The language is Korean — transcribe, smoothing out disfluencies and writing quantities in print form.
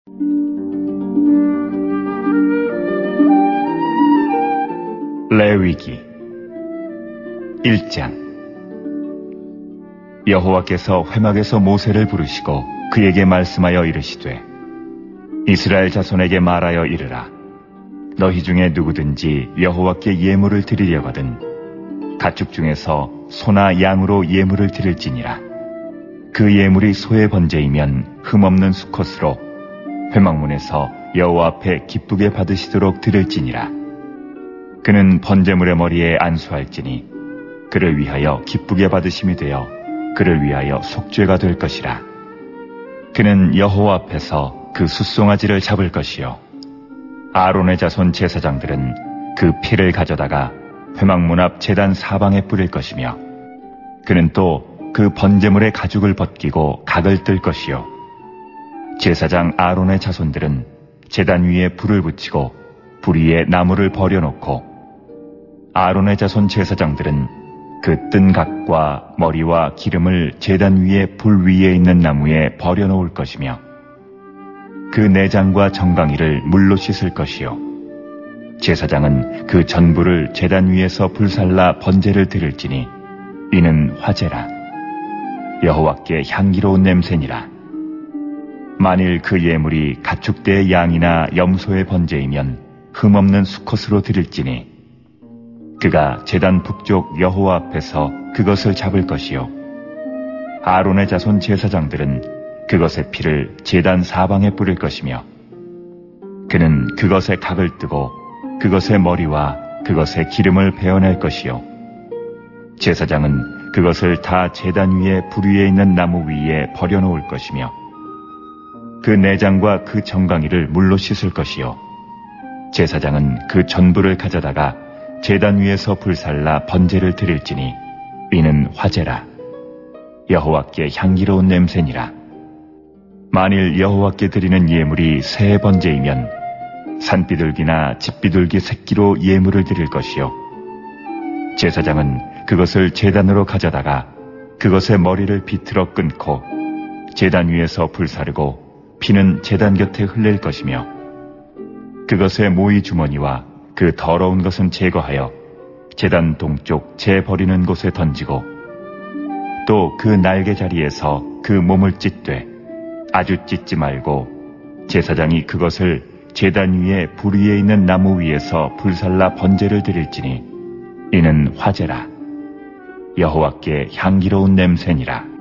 레위기 1장. 여호와께서 회막에서 모세를 부르시고 그에게 말씀하여 이르시되, 이스라엘 자손에게 말하여 이르라. 너희 중에 누구든지 여호와께 예물을 드리려거든 가축 중에서 소나 양으로 예물을 드릴지니라. 그 예물이 소의 번제이면 흠없는 수컷으로 회막문에서 여호와 앞에 기쁘게 받으시도록 드릴지니라. 그는 번제물의 머리에 안수할지니 그를 위하여 기쁘게 받으심이 되어 그를 위하여 속죄가 될 것이라. 그는 여호와 앞에서 그 숫송아지를 잡을 것이요, 아론의 자손 제사장들은 그 피를 가져다가 회막문 앞 제단 사방에 뿌릴 것이며, 그는 또 그 번제물의 가죽을 벗기고 각을 뜰 것이요, 제사장 아론의 자손들은 제단 위에 불을 붙이고 불 위에 나무를 버려놓고, 아론의 자손 제사장들은 그 뜬 각과 머리와 기름을 제단 위에 불 위에 있는 나무에 버려놓을 것이며, 그 내장과 정강이를 물로 씻을 것이요, 제사장은 그 전부를 제단 위에서 불살라 번제를 드릴지니 이는 화제라. 여호와께 향기로운 냄새니라. 만일 그 예물이 가축대의 양이나 염소의 번제이면 흠없는 수컷으로 드릴지니 그가 제단 북쪽 여호와 앞에서 그것을 잡을 것이요, 아론의 자손 제사장들은 그것의 피를 제단 사방에 뿌릴 것이며, 그는 그것의 각을 뜨고 그것의 머리와 그것의 기름을 베어낼 것이요, 제사장은 그것을 다 제단 위에 불 위에 있는 나무 위에 버려놓을 것이며, 그 내장과 그 정강이를 물로 씻을 것이요, 제사장은 그 전부를 가져다가 제단 위에서 불살라 번제를 드릴지니 이는 화제라. 여호와께 향기로운 냄새니라. 만일 여호와께 드리는 예물이 새 번제이면 산비둘기나 집비둘기 새끼로 예물을 드릴 것이요, 제사장은 그것을 제단으로 가져다가 그것의 머리를 비틀어 끊고 제단 위에서 불사르고 피는 제단 곁에 흘릴 것이며, 그것의 모이 주머니와 그 더러운 것은 제거하여 제단 동쪽 재 버리는 곳에 던지고, 또 그 날개 자리에서 그 몸을 찢되 아주 찢지 말고 제사장이 그것을 제단 위에 불 위에 있는 나무 위에서 불살라 번제를 드릴지니 이는 화제라. 여호와께 향기로운 냄새니라.